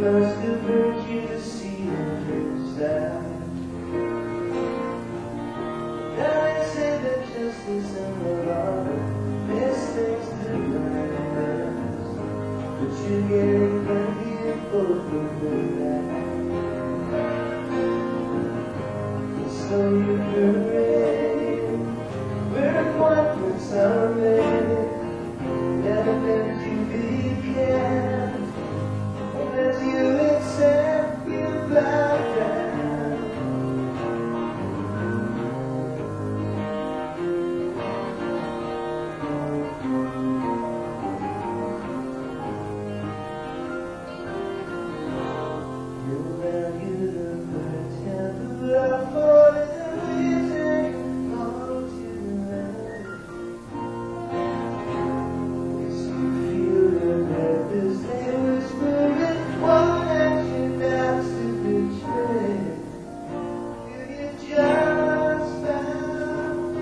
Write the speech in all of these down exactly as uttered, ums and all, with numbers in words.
must have hurt you to see it yourself. Now they say that justice and the law mistakes to learn, but you're getting plenty of both of them back. So you parade, we're appointments are made, never meant to be kept. And as you accept, you bow down. You value the good temper of for the reason all to love. Yes, you feel the purpose they whisper it, one action doubts to betray. You just found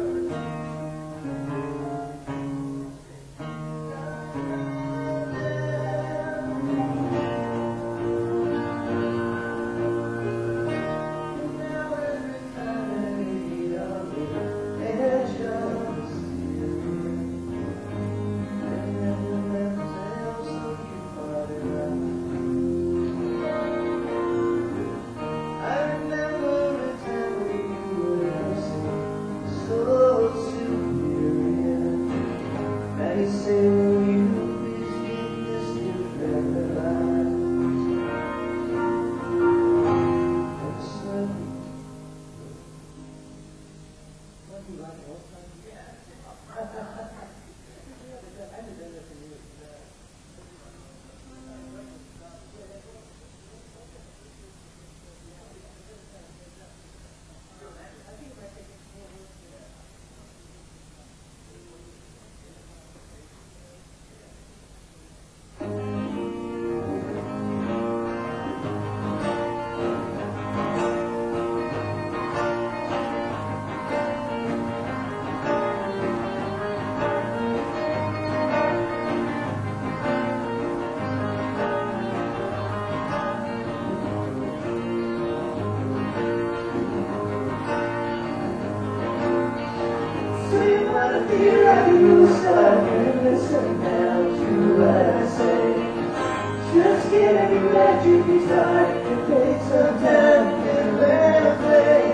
here I will start and listen now to what I say. Just get me electric guitar and take some time and let it play.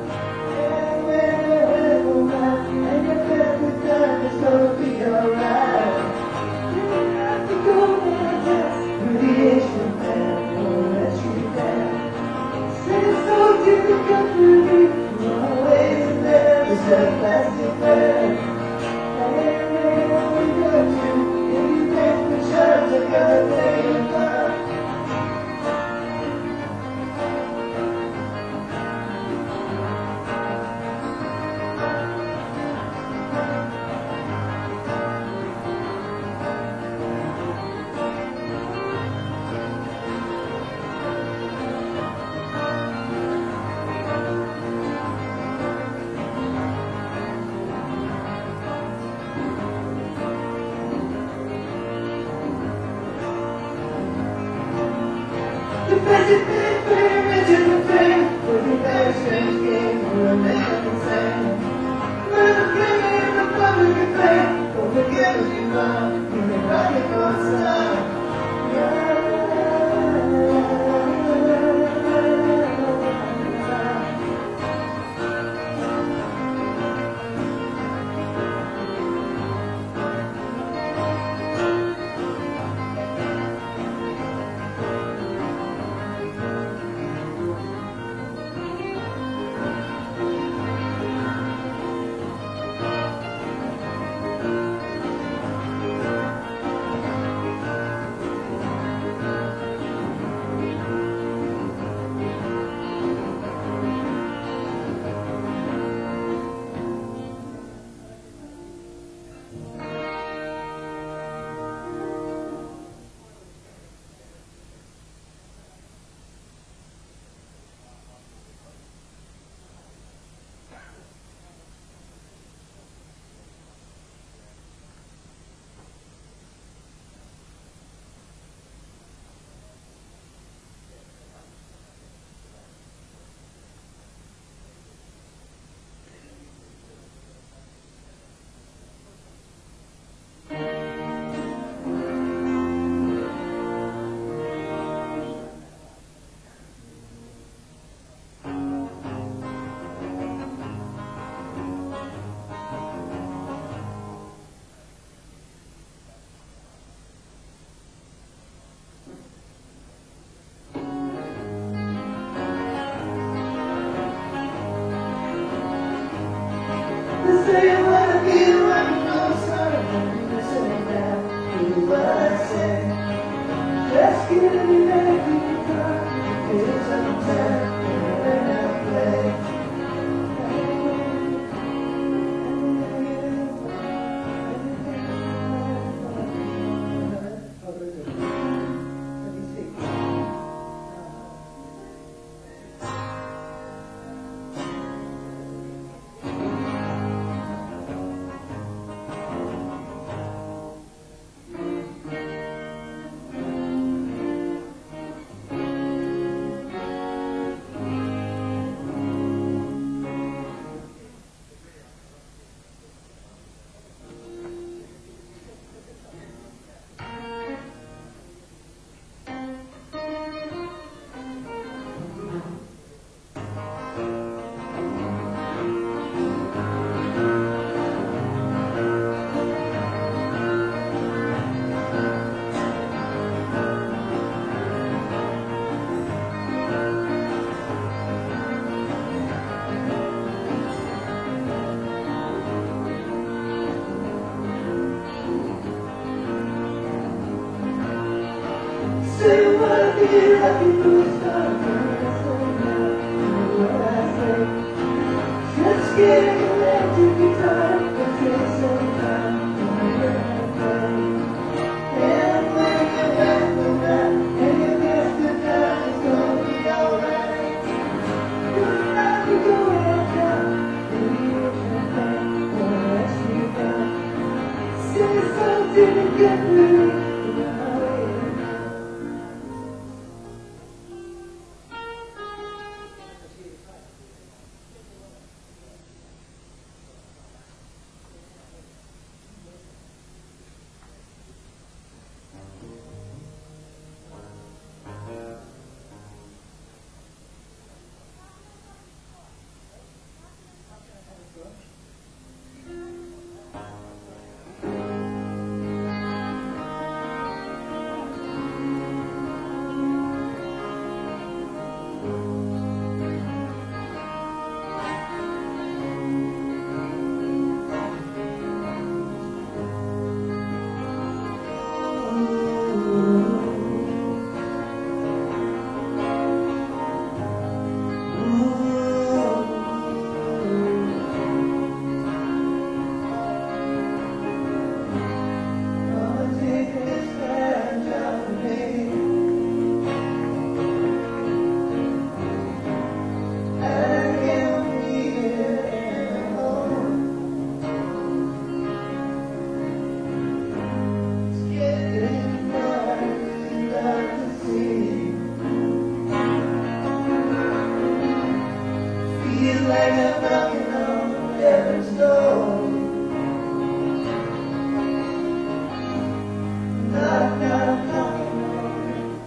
And when you're with mine and you're fed with time, it's gonna be alright. You don't have to go downtown with the Asian man, won't let you down. Since told you to come through me, you're always there, there's a plastic bag. The basic pyramid in the frame, with the very strange game of American sand. With a flame in the public acclaim, don't forget what you found in the rocket for style. Just getting back in the car, take some time and learn how to play. Say what I feel like it was done. What I say, just getting electric guitar and take some time to learn how to play. And when you have the night and you miss the time, it's gonna be alright. You're not be going on top, maybe you can find what else you got. Say something to get through. Like I'm knocking on heaven's door. Knock, knock, knocking on.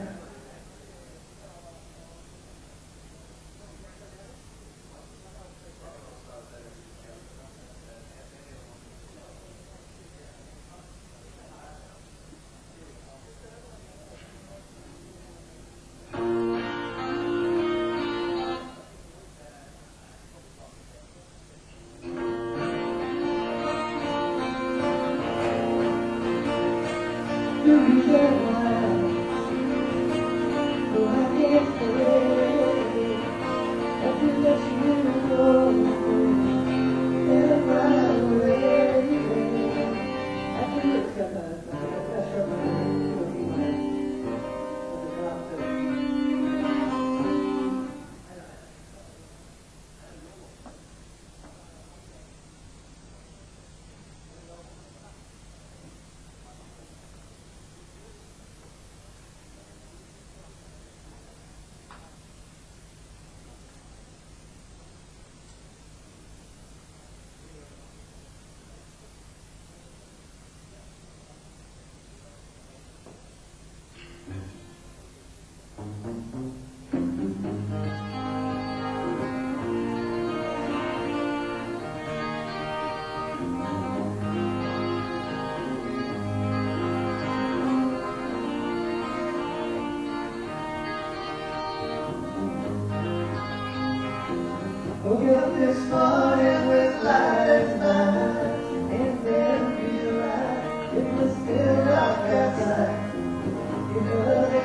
The reason why oh, I can't stay, I can let you go and run away. I think it's got a pressure on it. Woke up this morning with lights mind, and then realized it was still dark outside. You know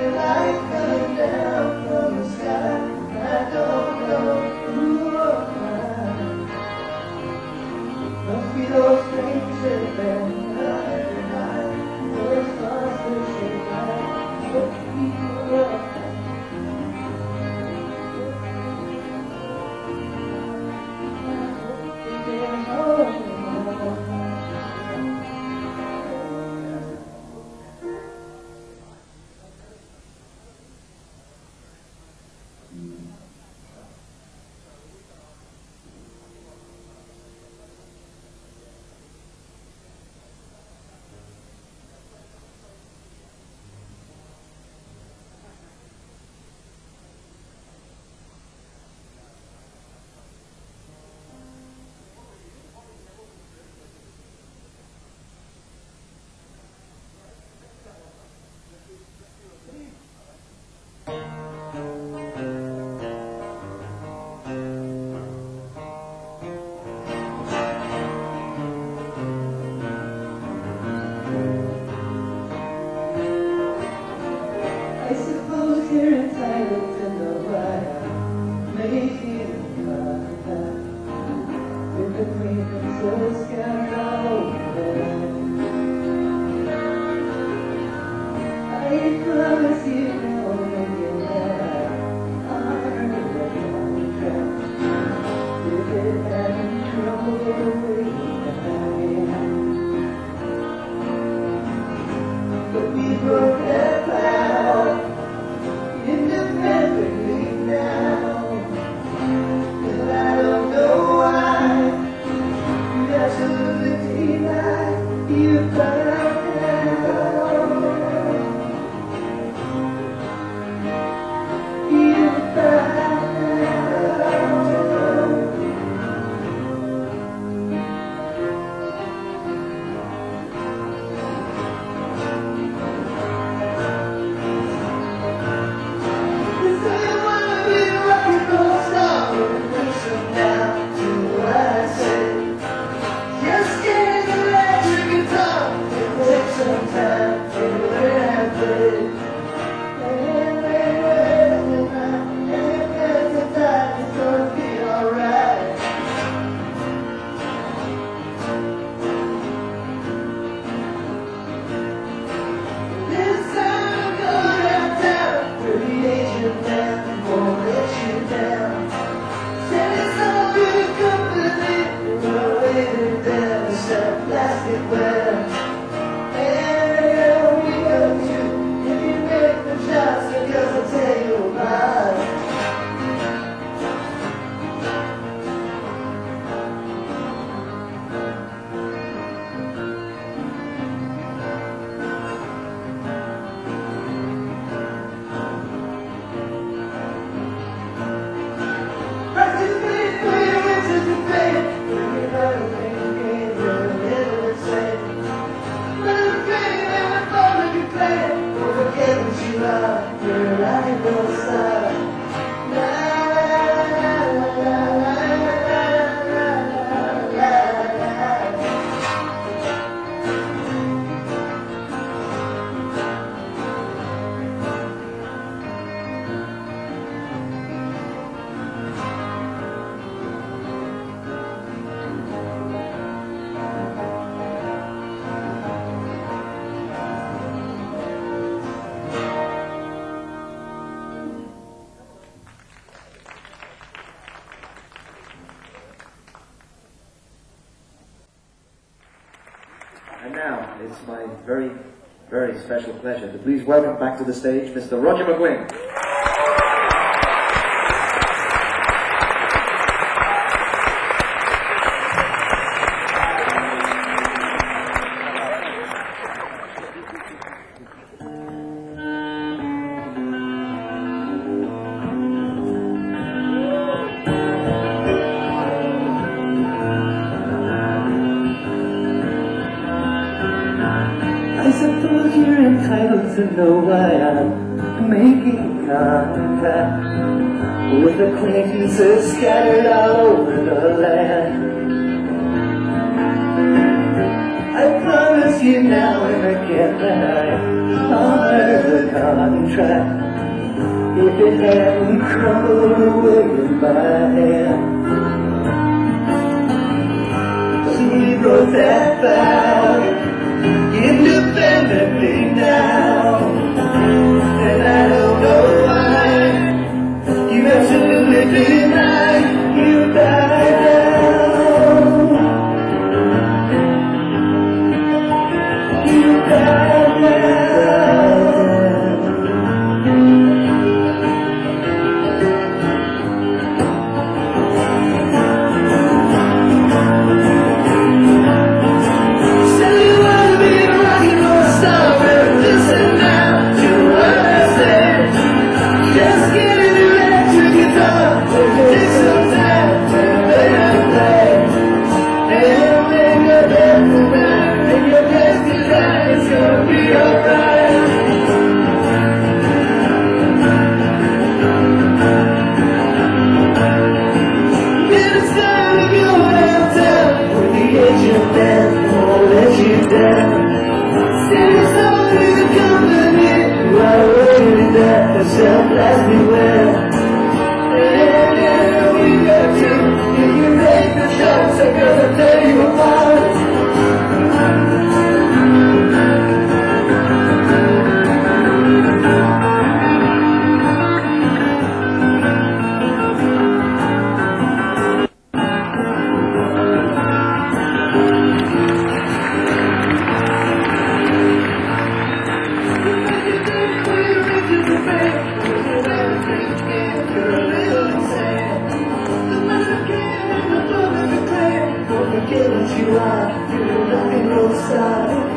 stop, your life will stop. La la la la la la la la. And now, it's my very, very special pleasure to please welcome back to the stage Mister Roger McGuinn. I suppose you're entitled to know why I'm making contact with acquaintances scattered all over the land. I promise you now and again that I honor the contract if it hadn't crumbled away in my hand. We wrote that vow independently now, and I don't know why you absolutely deny you died down. You died down. Self-last beware. And then we got to, and you make the shots, I'm gonna tear you apart. Forget what you are, you're nothing will stop.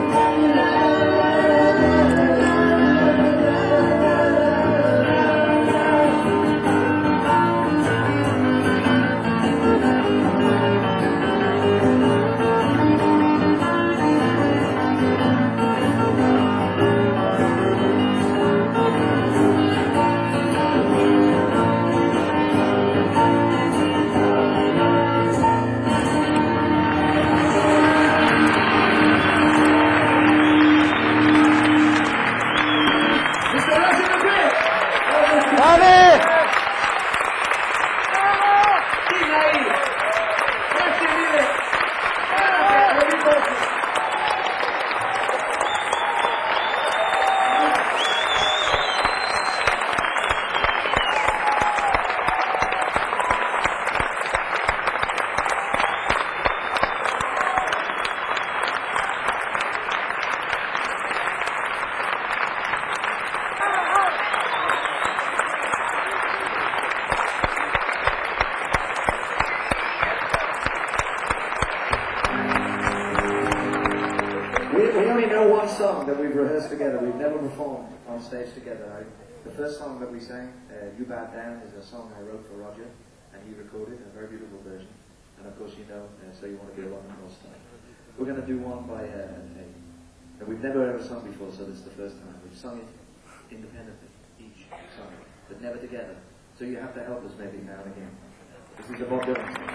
Song that we've rehearsed together. We've never performed on stage together. I, the first song that we sang, uh, You Bowed Down, is a song I wrote for Roger, and he recorded a very beautiful version. And of course, you know, uh, So You Want to Be Alone in Time. We're going to do one by uh, a, that we've never ever sung before, so this is the first time. We've sung it independently, each side, but never together. So you have to help us maybe now and again. This is a Bob Dylan song.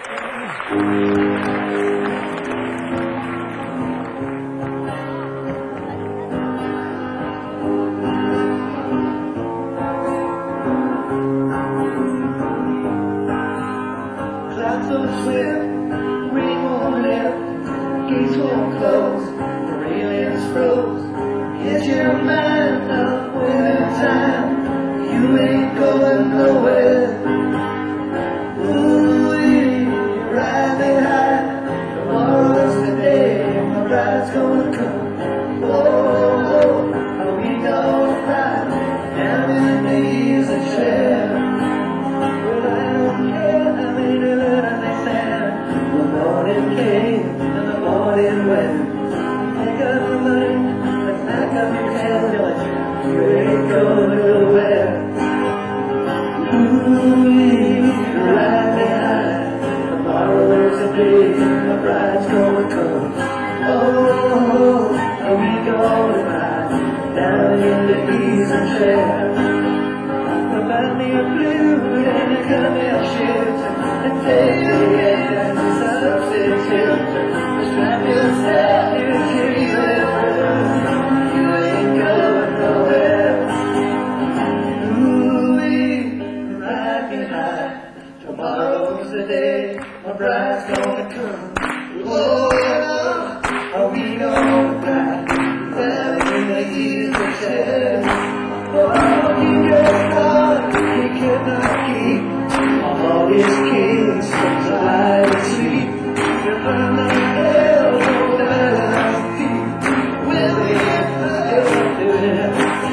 Clouds won't swim, rain won't lift, gates won't close, the railings froze. Get your mind up winter time, you ain't going nowhere. Ooh, you're riding high, tomorrow's the day, my bride's gonna come. Oh, oh, oh, are we gonna ride down in the easy chair? Well, I don't care, I made it and they said, the morning came and the morning went. Make up your mind, let's pack up your head, you ain't going nowhere. Ooh, you're riding high, tomorrow's the day, my bride's gonna come. Oh, are we gonna ride down in the easy chair? Buy me a blue and a camel shirt and take the end and substitute. Strap yourself, you carry that burden, you ain't going nowhere. Ooh, we're riding high, tomorrow's the day, my bride's gonna come. Oh, are we gonna ride down in the easy chair? Oh, you just thought he could not keep all his kings from light and sleep. You find the hell that I'm deep. Will he still do it?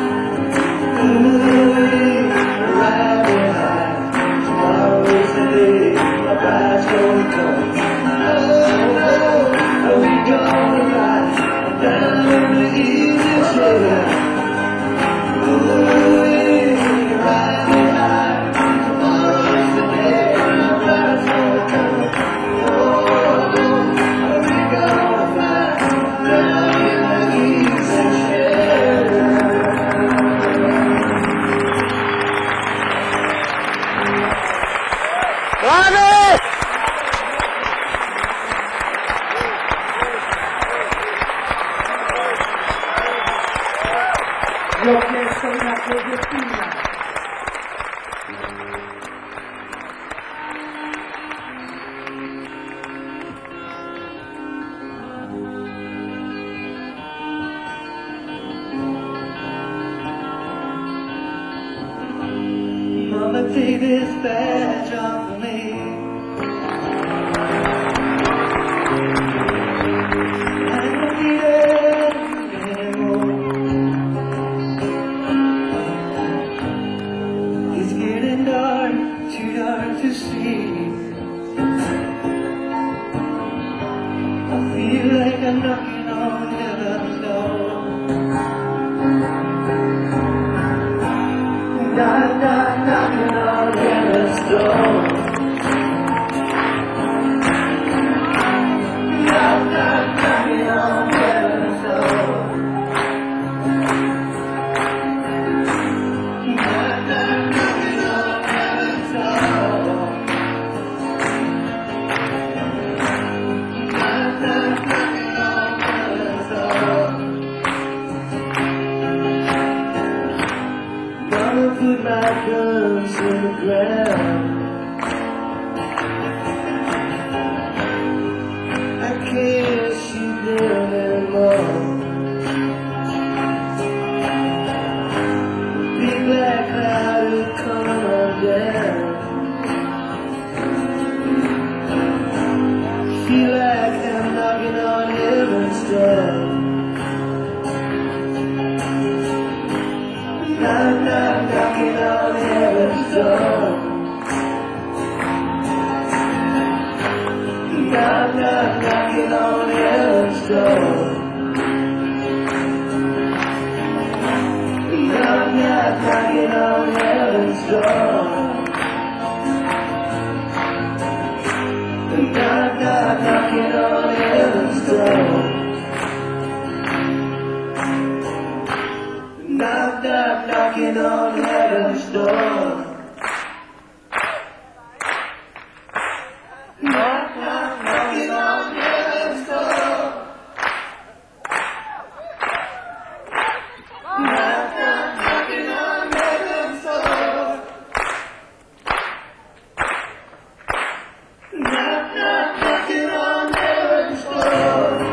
Ooh, riding high, tomorrow's the day, my bride's gonna come. Oh, oh, are we gonna ride down in the easy chair? Lo que soy la proyectina. Mama, take this badge off of me. I don't need it anymore. It's getting dark, too dark to see. I feel like I'm knocking on heaven's door. Knock, knock, knocking on heaven's door. Knock, knock, knocking on heaven's door. Knock, knock, knocking on heaven's door. Knock, knock, knocking on heaven's door. Gonna put my guns in the ground. I can't shoot them anymore. Big black cloud will come on down. Feel like I'm knocking on heaven's door. Knock, knock, knocking on heaven's door. Knock, knock, knocking on heaven's door. Knock, knock, knocking on heaven's door. Knock, knock, knocking on heaven's door. Knock, knock. knocking on heaven's door. Knock, knock, knocking on heaven's door. Knock, knock, knocking on heaven's door. Knock, knock, knocking on heaven's door.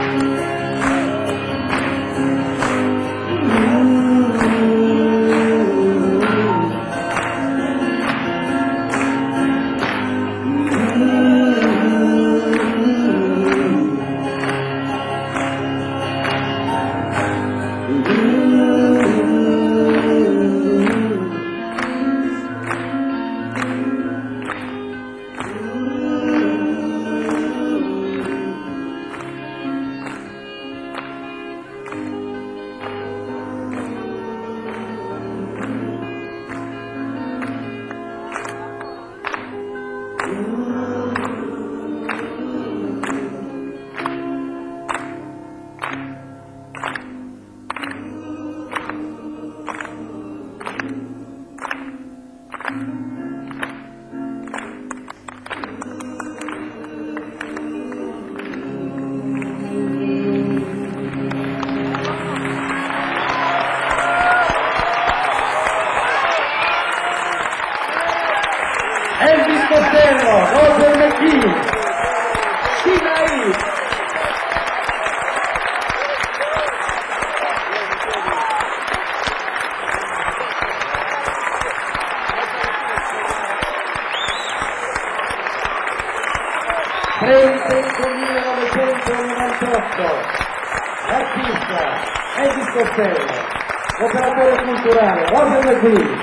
Elvis Costello, Roger McKee, Sheila E. trentacinque millenovecentonovantotto, l'artista Elvis Costello, l'operatore culturale Roger McKee.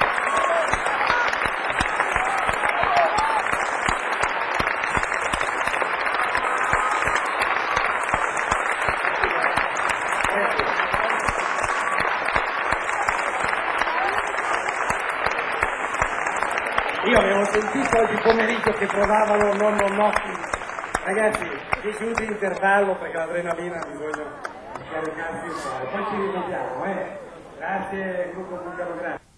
Io avevo sentito oggi pomeriggio che provavano no no no. Ragazzi, dieci minuti di intervallo perché l'adrenalina bisogna caricarsi un po'. Poi ci rivediamo, eh. Grazie, gruppo Bulgaro, grazie.